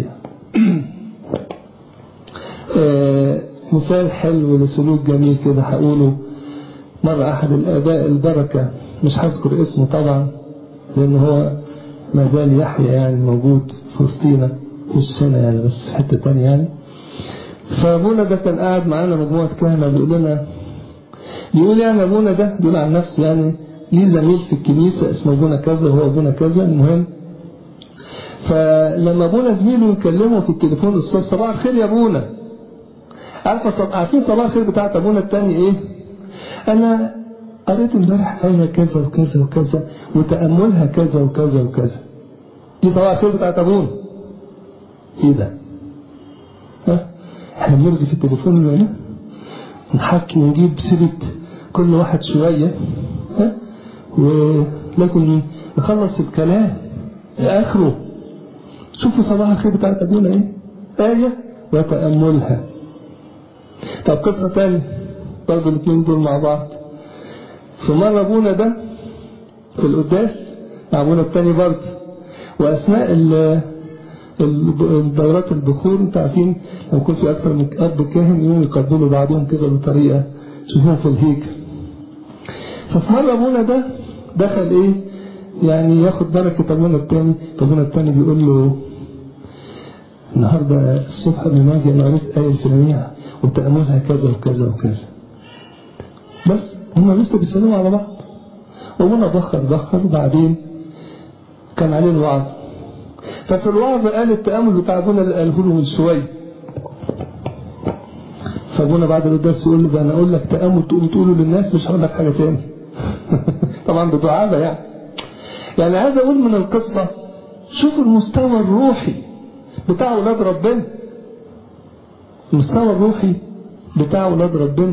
آه مثال حلو لسلوك جميل كده هقوله. مرة أحد الآباء البركة، مش هذكر اسمه طبعا لأنه هو ما زال يحيى، يعني موجود في وسطينا، مش هنا يعني بس في حتة تانية يعني. فأبونا ده كان قاعد معانا مجموعة كهنة، بيقول لنا، بيقول يعني أبونا ده بيقول عن نفسه يعني ليه زميل في الكنيسة اسمه أبونا كذا وهو أبونا كذا. المهم فلما أبونا زميله يكلمه في التليفون الصبح: صباح الخير يا أبونا. عارفة عارفين صباح الخير بتاعت أبونا التاني إيه؟ أنا قريت امبارح آية كذا وكذا وكذا وتأملها كذا وكذا وكذا. دي صباح الخير بتاعت أبونا. إيه ده؟ ها؟ احنا بنرغي في التليفون هنا، نحكي ونجيب سيرة كل واحد شوية، ها؟ ولكن نخلص الكلام لآخره. شوفوا صباح الخير بتاعت أبونا إيه؟ آية وتأملها طب قصة تاني برضه الاثنين دول مع بعض. في مرة ابونا ده في القداس مع ابونا التاني برضه، واثناء الدورات البخور انتوا عارفين لو يكون في اكثر من اب كاهن يقوموا يقبلوا بعضهم كده بطريقه تشوفوها في الهيكل. ففي مره ابونا ده دخل ايه يعني ياخد بركه ابونا التاني، ابونا التاني بيقول له النهارده الصبح قبل ما اجي انا قريت ايه الفلانيه وتاملها كذا وكذا وكذا. بس هما لسه بيسالوا على بعض، وابونا بخر بخر وبعدين كان عليه الوعظ. ففي الوعظ قال التأمل بتاع ابونا اللي قاله له من شويه. فابونا بعد القداس يقول له انا اقول لك تأمل تقوم تقوله للناس، مش هقول لك حاجه تاني. طبعا بدعابه يعني. يعني عايز اقول من القصه شوفوا المستوى الروحي بتاع اولاد ربنا. المستوى الروحي بتاع اولاد ربنا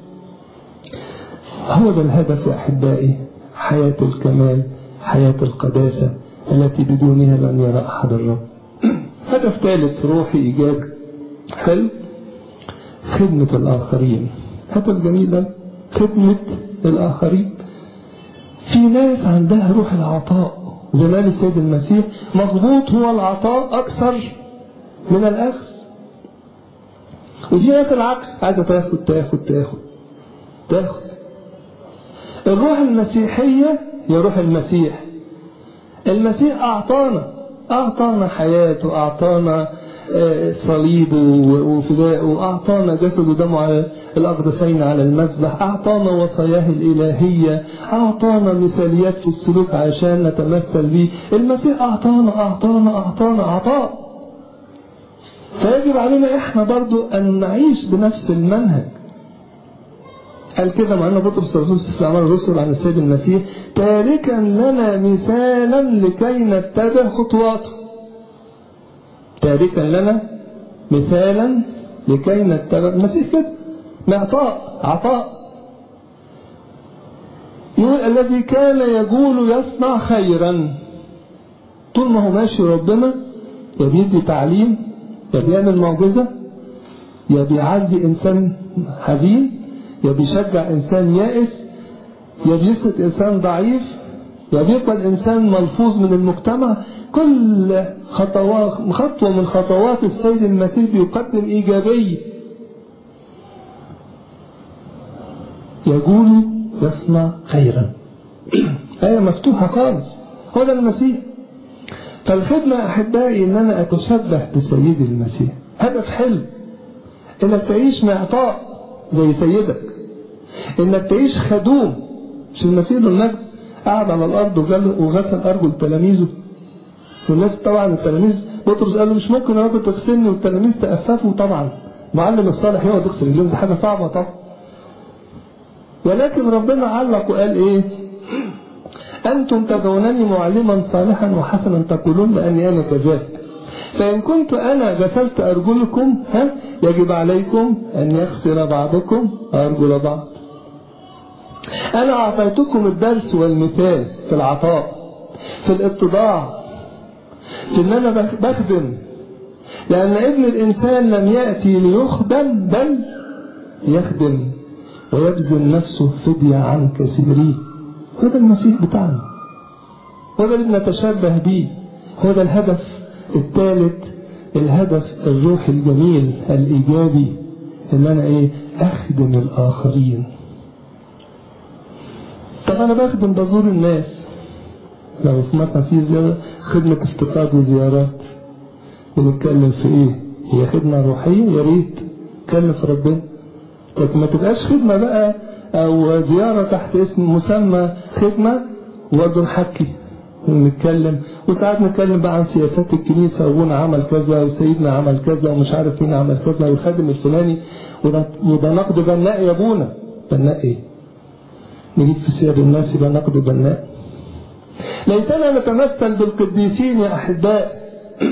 هو ده الهدف يا احبائي، حياه الكمال، حياه القداسه التي بدونها لن يرى أحد الرب. هدف ثالث روحي إيجابي حلو، خدمة الآخرين. هدف جميل، خدمة الآخرين. في ناس عندها روح العطاء زي ما قال السيد المسيح مضبوط هو العطاء أكثر من الأخذ. وفي ناس العكس عايزة تاخد تاخد تاخد تاخد. الروح المسيحية هي روح المسيح. المسيح أعطانا أعطانا حياته، أعطانا صليبه وفداءه، أعطانا جسد ودمه على الأقدسين على المذبح، أعطانا وصاياه الإلهية، أعطانا مثاليات في السلوك عشان نتمثل به. المسيح أعطانا أعطانا أعطانا عطاء. فيجب علينا إحنا برضو أن نعيش بنفس المنهج. قال كده معنا بطرس الرسول في أعمال الرسل عن السيد المسيح تاركا لنا مثالا لكي نتبع خطواته. تاركا لنا مثالا لكي نتبع المسيح كده معطاء عطاء. يقول الذي كان يقول يصنع خيرا. طول ما هو ماشي ربنا يا بيدي تعليم، يا بيعمل معجزة، يا بيعزي إنسان حزين، يا بيشجع إنسان يائس، يا بيسند إنسان ضعيف، يا بيقبل إنسان ملفوظ من المجتمع. كل خطوات خطوة من خطوات السيد المسيح بيقدم إيجابية. يقول يصنع خيرا. آية مفتوحة خالص. هو ده المسيح. فالخدمة أحبائي إن أنا أتشبه بسيدي المسيح. هدف حلو إنك تعيش معطاء زي سيدك، إنك تعيش خدوم. مش المسيح المجد قعد على الأرض وغسل أرجل تلاميذه، والناس طبعا التلاميذ بطرس قال له مش ممكن يا رب تغسلني، والتلاميذ تأففوا. طبعا معلم الصالح يقعد يغسل رجلهم، دي حاجة صعبة طبعا. ولكن ربنا علق وقال إيه؟ أنتم تدعونني معلما صالحا وحسنا تقولون لأني أنا كذلك. فإن كنت أنا غسلت أرجلكم ها يجب عليكم أن يغسل بعضكم أرجل بعض. أنا أعطيتكم الدرس والمثال في العطاء، في الاتضاع، في أن أنا بخدم، لأن ابن الإنسان لم يأتي ليخدم بل يخدم ويبذل نفسه فدية عن كثيرين. هذا المسيح بتاعنا، هذا اللي بنتشبه به. هذا الهدف الثالث، الهدف الروحي الجميل الإيجابي، إن أنا إيه أخدم الآخرين. طب أنا بخدم بزور الناس، لو في مثلا في زيارة خدمة افتقاد وزيارات بنتكلم في إيه؟ هي خدمة روحية، يا ريت نتكلم في ربنا. لكن ما تبقاش خدمة بقى أو زيارة تحت اسم مسمى خدمة وبرضه نحكي ونتكلم، وساعات نتكلم بقى عن سياسات الكنيسة، وابونا عمل كذا وسيدنا عمل كذا ومش عارف مين عمل كذا والخادم الفلاني، وده, وده نقد بناء يا ابونا. بناء ايه؟ نجيب في سير الناس يبقى نقد بناء. ليتنا نتمثل بالقديسين يا أحباء.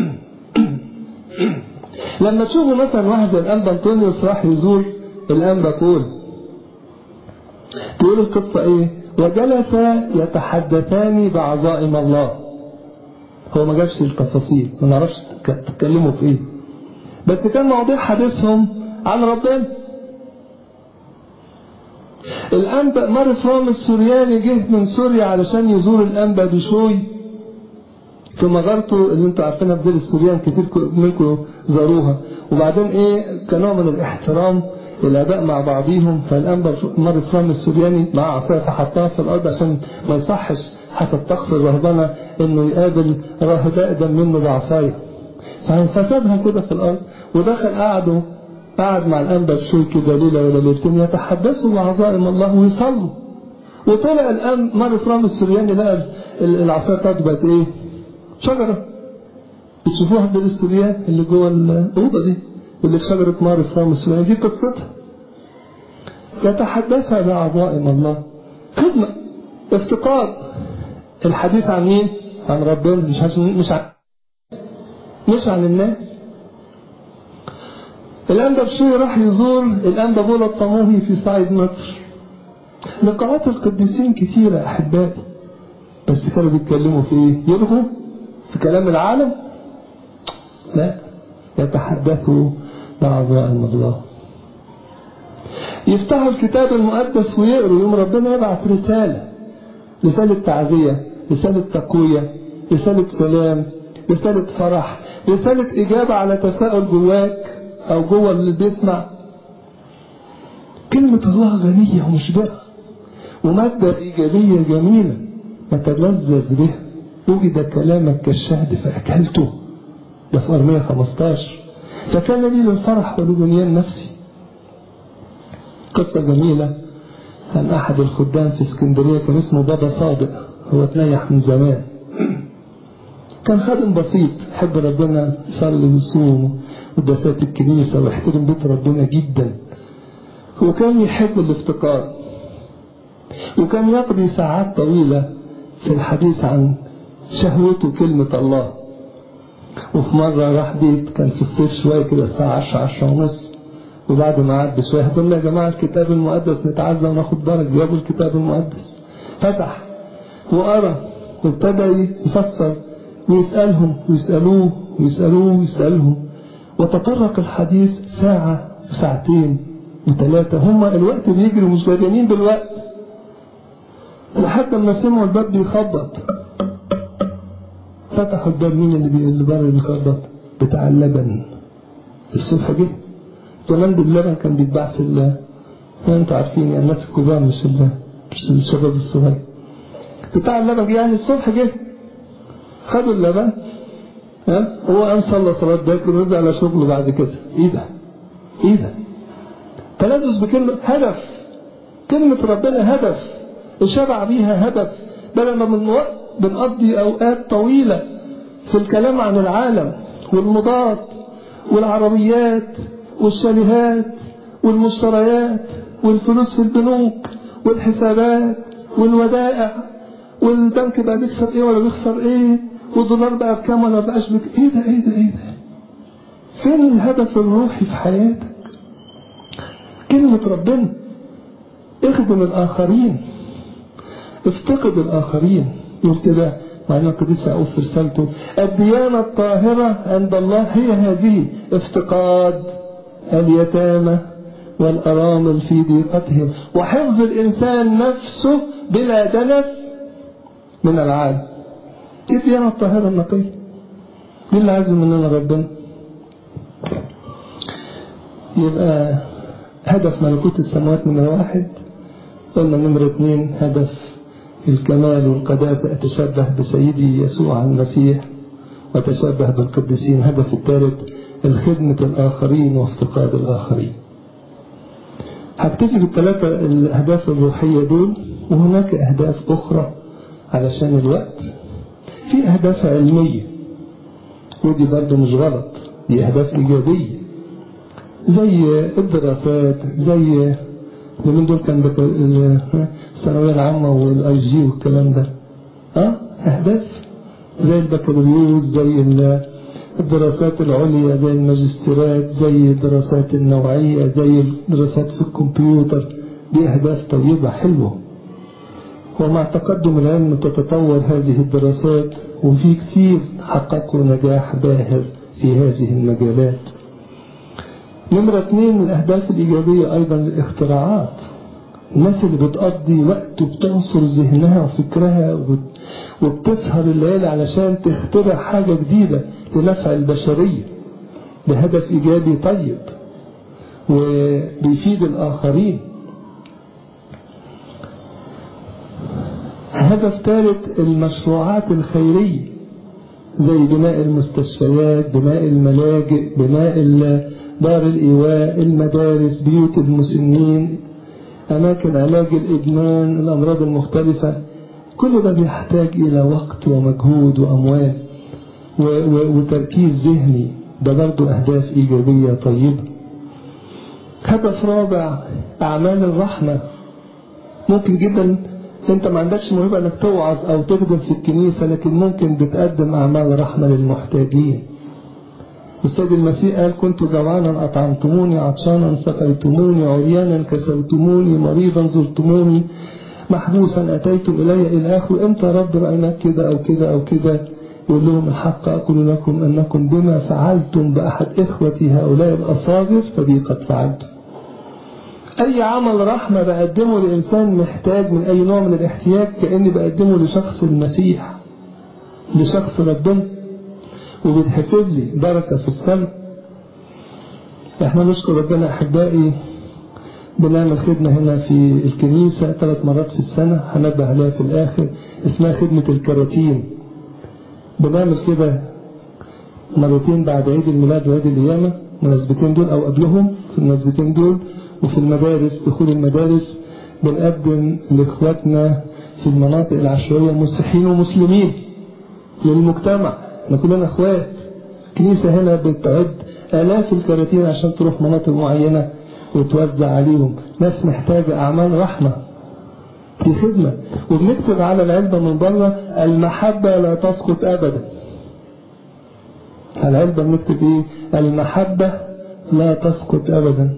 لما تشوفوا مثلا واحد زي الأنبا أنطونيوس راح يزور الأنبا بول، تقول القصة ايه؟ وجلس يتحدثان بعظائم الله. هو ما جابش التفاصيل، ما نعرفش تتكلموا في ايه، بس كان مواضيع حديثهم عن ربنا. الأنبا مار فرام السورياني جه من سوريا علشان يزور الأنبا بشوي في مغارته اللي انتوا عارفينها في دير السوريان، كتير منكم زاروها. وبعدين ايه كنوع من الاحترام الاباء مع بعضيهم، فالانبا مار فرام السورياني مع عصايه فحطها في الارض عشان ما يصحش حسب طقس الرهبنه انه يقابل راهب اقدم منه بعصايه، فسابها كده في الارض ودخل قعدوا قعد مع الانبا بشوي كده ليله ولا ليلتين يتحدثوا بعظائم الله ويصلوا. وطلع الان مار فرام السورياني لقى العصايه بتاعته بقت ايه؟ شجرة. بتشوفوها في دير السوريان اللي جوه الأوضة دي اللي في شجرة مار فرام السوريان، دي قصتها. يتحدثها بعظائم الله. خدمة، افتقاد، الحديث عن مين؟ عن ربنا، مش عن مش عن مش عن الناس. الأنبا بشوي راح يزور الأنبا بولا الطموحي في صعيد مصر. لقاءات القديسين كثيرة أحبائي، بس كانوا بيتكلموا في إيه؟ يلغوا في كلام العالم؟ لا، يتحدثوا بعظائم الله. يفتحوا الكتاب المقدس ويقروا، يوم ربنا يبعث رسالة، رسالة تعزية، رسالة تقوية، رسالة سلام، رسالة فرح، رسالة إجابة على تساؤل جواك أو جوا اللي بيسمع. كلمة الله غنية ومشبعة ومادة إيجابية جميلة نتلذذ بها. وجد كلامك كالشهد فأكلته، ده في أرمية خمستاشر. فكان لي للفرح ولبنيان نفسي. قصة جميلة عن أحد الخدام في اسكندرية كان اسمه بابا صادق، هو تنيح من زمان. كان خادم بسيط، يحب ربنا، يصلي ويصوم قداسات الكنيسة ويحترم بيت ربنا جدا. وكان يحب الافتقار، وكان يقضي ساعات طويلة في الحديث عن شهوته كلمة الله. وفي مرة راح بيت كان في الصيف شوية كده الساعة عشرة عشرة ونص، وبعد ما عاد بشوية قلنا يا جماعة الكتاب المقدس نتعزى وناخد بركة. جابوا الكتاب المقدس، فتح وقرأ وابتدى يفسر ويسألهم ويسألوه ويسألوه ويسألهم، وتطرق الحديث ساعة وساعتين وثلاثة. هما الوقت بيجري مش جايين بالوقت، لحد ما سمعوا الباب بيخبط. فتحوا الباب. مين اللي اللي بره بيخبط؟ بتاع اللبن. الصبح جه. زمان اللبن كان بيتباع في ال انتوا عارفين يعني الناس الكبار مش ال مش الشباب الصغير. بتاع اللبن جه يعني الصبح جه. خدوا اللبن، ها، هو قام صلى صلاة باكر ورجع على شغله بعد كده. ايه ده؟ ايه ده؟ تلذذ بكلمة هدف. كلمة ربنا هدف، الشبع بيها هدف. بدل ما من وقت بنقضي أوقات طويلة في الكلام عن العالم والمضاد والعربيات والشاليهات والمشتريات والفلوس في البنوك والحسابات والودائع والبنك بقى بيكسب ايه ولا بيخسر ايه والدولار بقى بكام ولا بقاش بك. ايه ده ايه ده ايه ده؟ فين الهدف الروحي في حياتك؟ كلمة ربنا. اخدم الآخرين، افتقد الآخرين. يقول كده معنى القديس يعقوب في رسالته: الديانة الطاهرة عند الله هي هذه، افتقاد اليتامى والأرامل في ضيقتهم، وحفظ الإنسان نفسه بلا دنس من العالم. دي الديانة الطاهرة النقية، دي اللي عايزه مننا ربنا. يبقى هدف ملكوت السماوات نمرة واحد. قلنا نمرة اثنين هدف الكمال والقداسة، أتشبه بسيدي يسوع المسيح وتشبه بالقديسين. هدف الثالث الخدمة الآخرين وافتقاد الآخرين. هكتفي بالثلاثة الأهداف الروحية دول، وهناك أهداف أخرى علشان الوقت. في أهداف علمية ودي برضو مش غلط، دي أهداف إيجابية زي الدراسات، زي من دول كان الثانوية العامة والاي جي والكلام ده. اه اهداف زي البكالوريوس، زي الدراسات العليا، زي الماجستيرات، زي الدراسات النوعية، زي الدراسات في الكمبيوتر. دي اهداف طيبة حلوة، ومع تقدم العلم تتطور هذه الدراسات، وفي كتير حققوا نجاح باهر في هذه المجالات. نمرة اثنين الأهداف الإيجابية أيضا الاختراعات الناس اللي بتقضي وقت وبتنصر ذهنها وفكرها وبتسهر الليالي علشان تخترع حاجة جديدة لنفع البشرية بهدف إيجابي طيب وبيفيد الآخرين. هدف ثالث المشروعات الخيرية زي بناء المستشفيات، بناء الملاجئ، بناء دار الإيواء، المدارس، بيوت المسنين، أماكن علاج الإدمان، الأمراض المختلفة. كل ده بيحتاج إلى وقت ومجهود وأموال وتركيز ذهني. ده برضو أهداف إيجابية طيبة. هدف رابع أعمال الرحمة. ممكن جدا أنت ما عندكش موهبة أنك توعظ أو تخدم في الكنيسة، لكن ممكن بتقدم أعمال رحمة للمحتاجين. السيد المسيح قال كنت جوعانا أطعمتموني، عطشانا سقيتموني، عريانا كسوتموني، مريضا زرتموني، محبوسا أتيتم إلي إلى آخره. أنت رب رأيناك كده أو كده أو كده. يقول لهم الحق أقول لكم أنكم بما فعلتم بأحد إخوتي هؤلاء الأصاغر فبي قد فعلتم. أي عمل رحمة بقدمه لإنسان محتاج من أي نوع من الاحتياج كأني بقدمه لشخص المسيح، لشخص ربنا، وبتحسب لي بركة في السماء. احنا نشكر ربنا أحبائي، بنعمل خدمة هنا في الكنيسة ثلاث مرات في السنة، هنبه عليها في الآخر، اسمها خدمة الكراتين. بنعمل كده مرتين بعد عيد الميلاد وعيد القيامة، مناسبتين دول أو قبلهم في المناسبتين دول. وفي المدارس، دخول المدارس، بنقدم لإخواتنا في المناطق العشوائية مسيحيين ومسلمين للمجتمع. احنا كلنا اخوات. الكنيسة هنا بتعد آلاف الكراتين عشان تروح مناطق معينة وتوزع عليهم ناس محتاجة. أعمال رحمة في خدمة. وبنكتب على العلبة من بره المحبة لا تسقط أبدا. على العلبة بنكتب إيه؟ المحبة لا تسقط أبدا.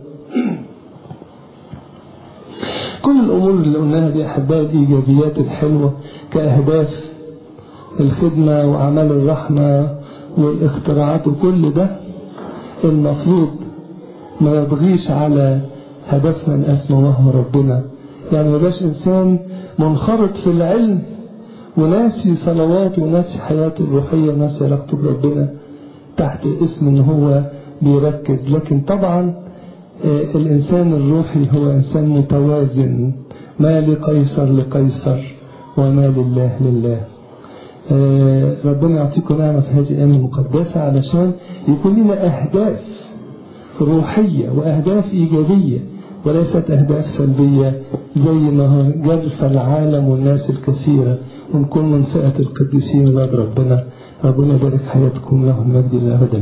كل الأمور اللي قلناها دي أحبائي الإيجابيات الحلوة كأهداف الخدمة وأعمال الرحمة والاختراعات، وكل ده المفروض ما يضغيش على هدفنا الأسمى وهو ربنا. يعني ما يبقاش إنسان منخرط في العلم وناسي صلواته وناسي حياته الروحية وناسي علاقته بربنا تحت اسم إن هو بيركز. لكن طبعا الإنسان الروحي هو إنسان متوازن، ما لقيصر لقيصر وما لله لله. ربنا يعطيكم نعمة في هذه الأيام المقدسة علشان يكون لنا أهداف روحية وأهداف إيجابية وليست أهداف سلبية زي ما جرف العالم والناس الكثيرة، ونكون من فئة القديسين ولاد ربنا. ربنا يبارك حياتكم، له المجد الأبدي.